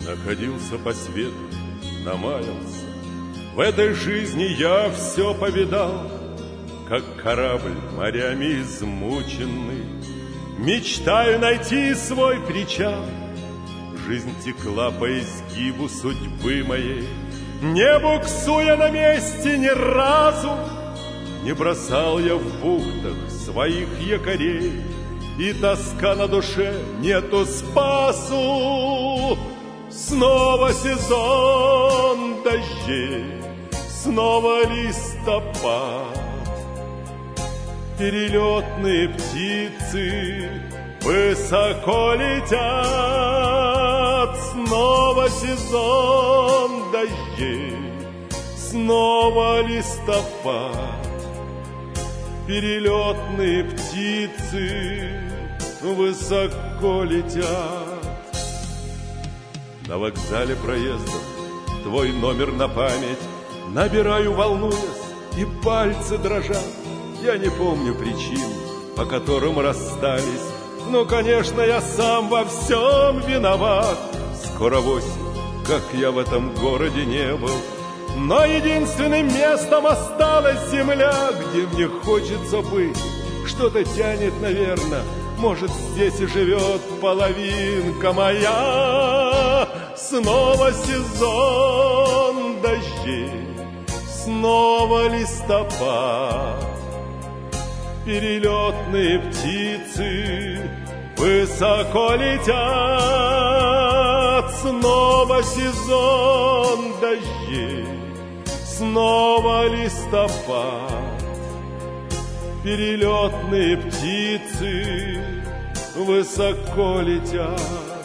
Находился по свету, намаялся. В этой жизни я все повидал, как корабль морями измученный. Мечтаю найти свой причал. Жизнь текла по изгибу судьбы моей, не буксуя на месте ни разу. Не бросал я в бухтах своих якорей, и тоска на душе нету спасу. Снова сезон дождей, снова листопад. Перелетные птицы высоко летят. Снова сезон дождей, снова листопад. Перелетные птицы высоко летят. На вокзале проездом твой номер на память набираю, волнуясь, и пальцы дрожат. Я не помню причин, по которым расстались, но, конечно, я сам во всем виноват. Скоро 8, как я в этом городе не был, но единственным местом осталась земля, где мне хочется быть. Что-то тянет, наверное, может, здесь и живет половинка моя. Снова сезон дождей, снова листопад. Перелетные птицы высоко летят. Снова сезон дождей, снова листопад. Перелетные птицы высоко летят.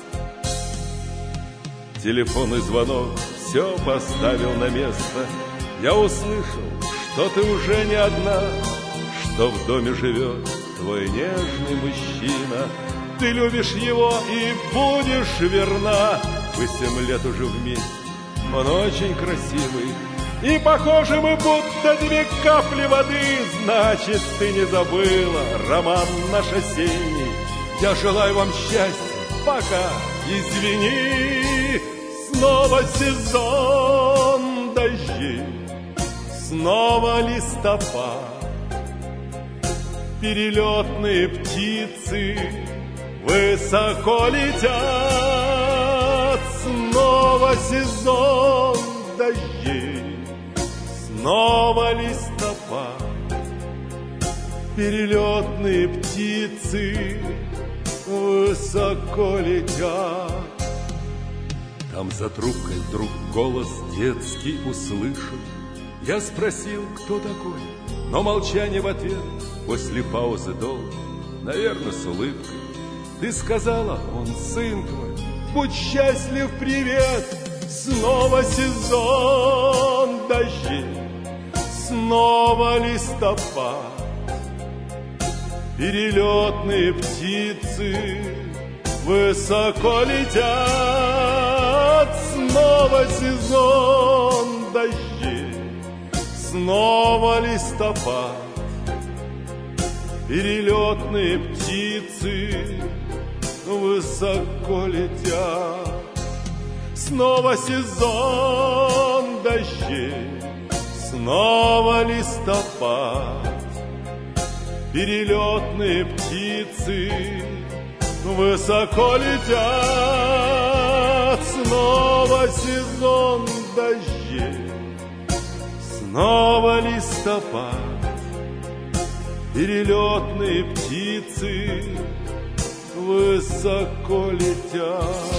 Телефонный звонок все поставил на место. Я услышал, что ты уже не одна, что в доме живет твой нежный мужчина. Ты любишь его и будешь верна. Вы 7 лет уже вместе, он очень красивый, и похожи мы, будто 2 капли воды. Значит, ты не забыла роман наш осенний. Я желаю вам счастья, пока, извини. Снова сезон дождей, снова листопад. Перелетные птицы высоко летят. Снова сезон дождей, снова листопад. Перелетные птицы высоко летят. Там за трубкой вдруг голос детский услышал. Я спросил, кто такой, но молчание в ответ. После паузы долго, наверное, с улыбкой, ты сказала: он сын твой, будь счастлив, привет. Снова сезон дождей, снова листопад. Перелетные птицы высоко летят. Снова сезон дождей, снова листопад. Перелетные птицы высоко летят. Снова сезон дождей, снова листопад. Перелетные птицы высоко летят. Снова сезон дождей, снова листопад. Перелетные птицы высоко летят.